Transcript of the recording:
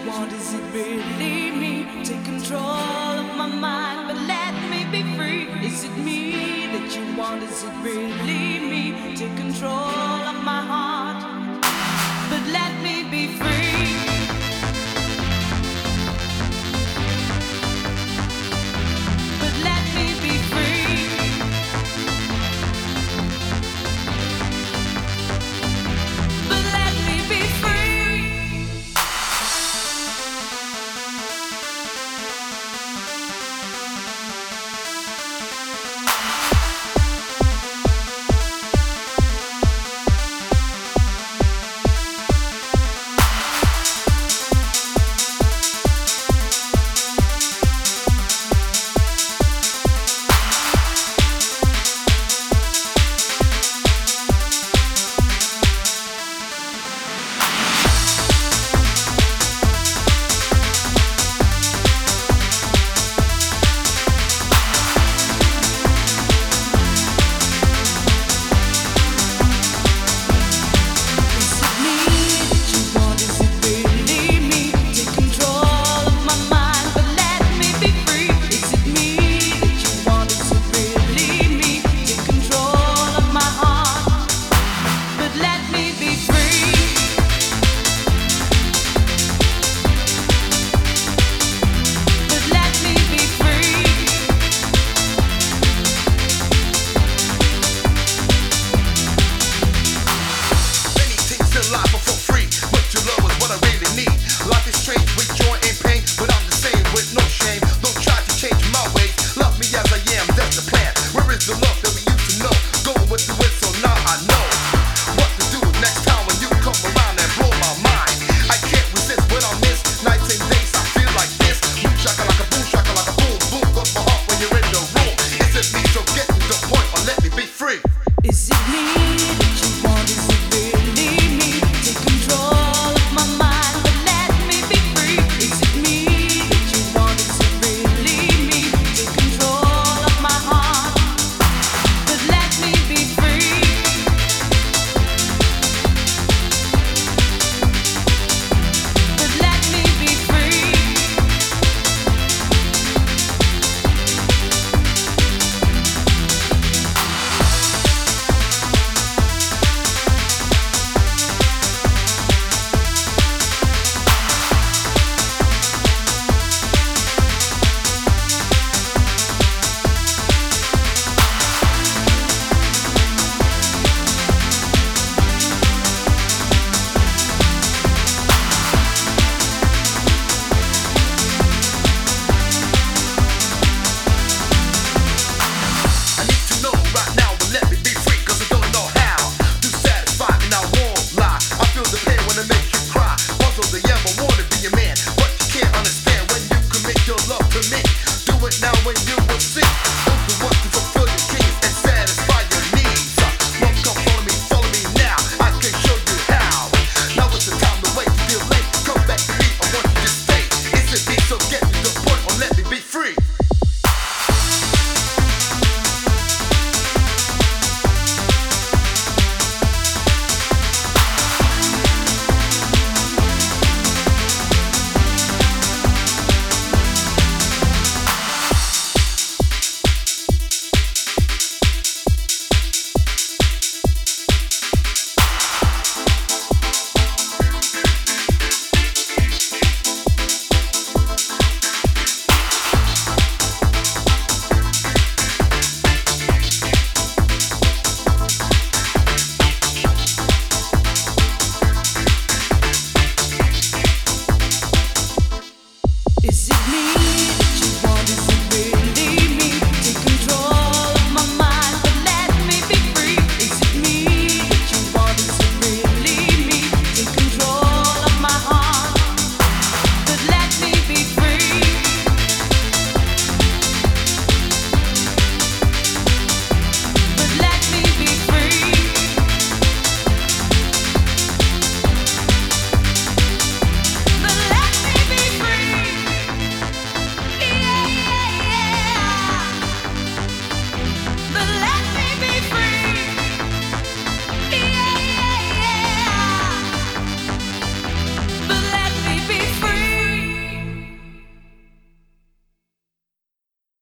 want? Is it really me? Take control of my mind, but let me be free. Is it me that you want? Is it really me? Take control of my heart, but let me be free. But let me be free. But let me be free. Feel the pain when it makes you cry. Puzzle the ever wanna be a man.